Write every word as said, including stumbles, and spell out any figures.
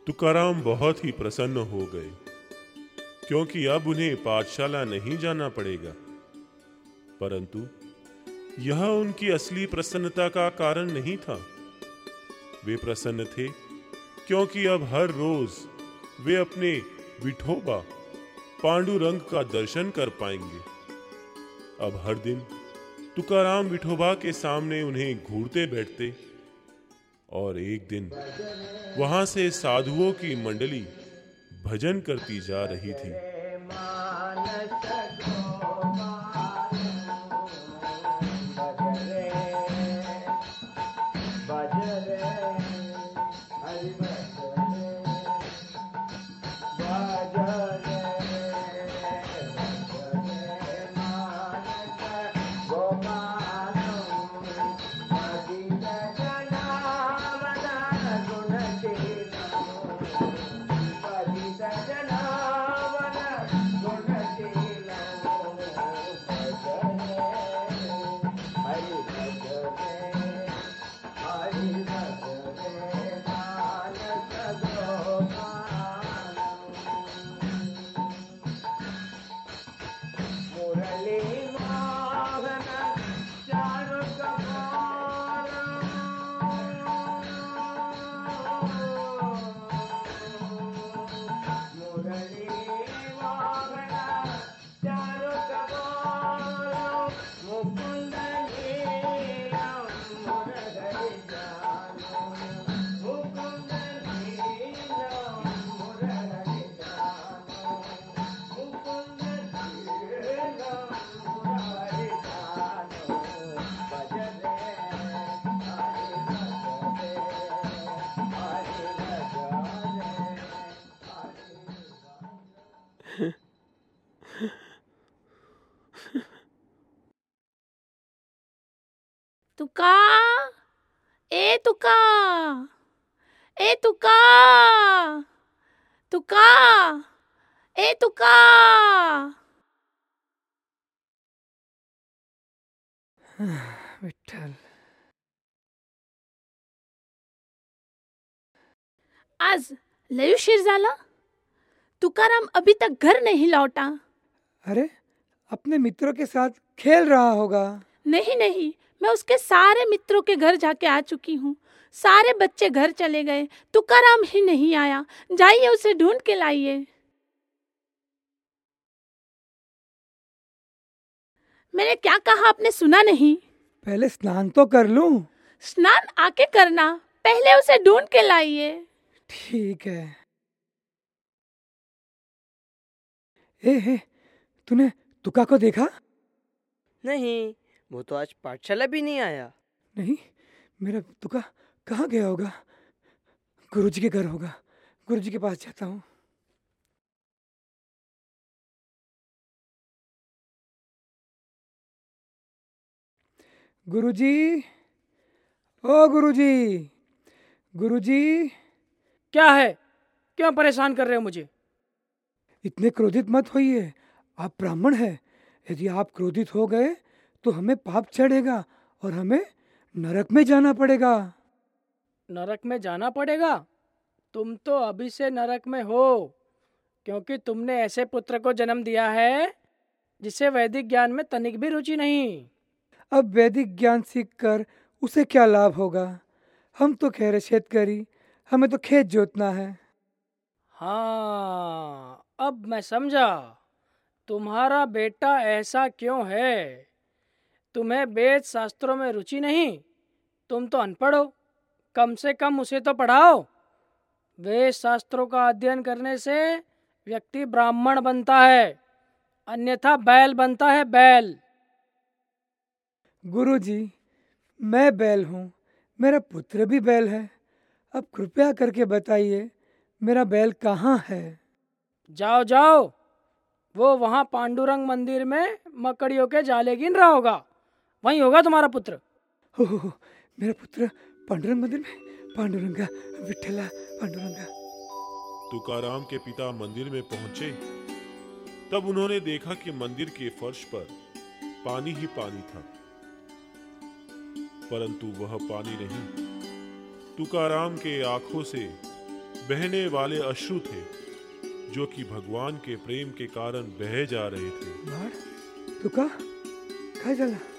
तुकाराम बहुत ही प्रसन्न हो गए, क्योंकि अब उन्हें पाठशाला नहीं जाना पड़ेगा। परंतु यह उनकी असली प्रसन्नता का कारण नहीं था। वे प्रसन्न थे क्योंकि अब हर रोज वे अपने विठोबा पांडुरंग का दर्शन कर पाएंगे। अब हर दिन तुकाराम विठोबा के सामने उन्हें घूरते बैठते और एक दिन वहां से साधुओं की मंडली भजन करती जा रही थी। तुका, ए तुका, ए तुका, तुका, ए तुका। विठ्ठल, आज लय उशीर झाला। तुकाराम अभी तक घर नहीं लौटा। अरे अपने मित्रों के साथ खेल रहा होगा। नहीं नहीं, मैं उसके सारे मित्रों के घर जाके आ चुकी हूँ। सारे बच्चे घर चले गए, तुकाराम ही नहीं आया। जाइए उसे ढूंढ के लाइए। मैंने क्या कहा आपने सुना नहीं? पहले स्नान तो कर लूं। स्नान आके करना, पहले उसे ढूंढ के लाइए। ठीक है। ए, ए, तूने तुका को देखा? नहीं, वो तो आज पाठशाला भी नहीं आया। नहीं, मेरा तुका कहाँ गया होगा? गुरुजी के घर होगा। गुरुजी के पास जाता हूँ। गुरुजी, ओ गुरुजी, गुरुजी। क्या है? क्यों परेशान कर रहे हो मुझे? इतने क्रोधित मत होइए, आप ब्राह्मण हैं। यदि आप क्रोधित हो गए तो हमें पाप चढ़ेगा और हमें नरक में जाना पड़ेगा। नरक में जाना पड़ेगा? तुम तो अभी से नरक में हो, क्योंकि तुमने ऐसे पुत्र को जन्म दिया है जिसे वैदिक ज्ञान में तनिक भी रुचि नहीं। अब वैदिक ज्ञान सीखकर उसे क्या लाभ होगा? हम तो खैर शेतकरी, हमें तो खेत जोतना है। हाँ, अब मैं समझा तुम्हारा बेटा ऐसा क्यों है। तुम्हें वेद शास्त्रों में रुचि नहीं, तुम तो अनपढ़ हो। कम से कम उसे तो पढ़ाओ। वेद शास्त्रों का अध्ययन करने से व्यक्ति ब्राह्मण बनता है, अन्यथा बैल बनता है, बैल। गुरुजी, मैं बैल हूँ, मेरा पुत्र भी बैल है। अब कृपया करके बताइए, मेरा बैल कहाँ है? जाओ जाओ, वो वहाँ पांडुरंग मंदिर में मकड़ियों के जाले गिन रहा होगा। वहीं होगा तुम्हारा पुत्र। हो, हो, हो, मेरा पुत्र पांडुरंग मंदिर में? पांडुरंगा, विठ्ठला, पांडुरंगा। तुकाराम के पिता मंदिर में पहुंचे, तब उन्होंने देखा कि मंदिर के फर्श पर पानी ही पानी था, परंतु वह पानी नहीं, तुकाराम के आंखों से बहने वाले अश्रु थे जो कि भगवान के प्रेम के कारण बहे जा रहे थे। बाळ तुका काय झालं?